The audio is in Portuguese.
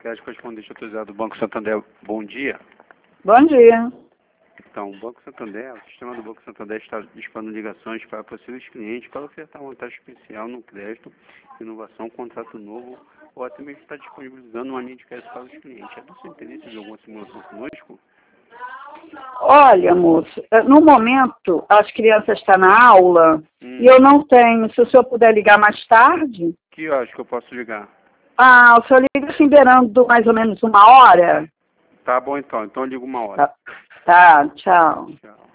Crédito Correspondente Autorizado do Banco Santander, bom dia. Bom dia. Então, o Banco Santander, o sistema do Banco Santander está disparando ligações para possíveis clientes para ofertar uma taxa especial no crédito, inovação, contrato novo, ou até mesmo está disponibilizando uma linha de crédito para os clientes. É do seu interesse de alguma simulação conosco? Olha, moço, no momento as crianças estão na aula e eu não tenho. Se o senhor puder ligar mais tarde. Que horas que eu posso ligar? O senhor liga assim, beirando mais ou menos 1 hora? Tá bom então eu ligo 1 hora. Tá, tchau. Tchau.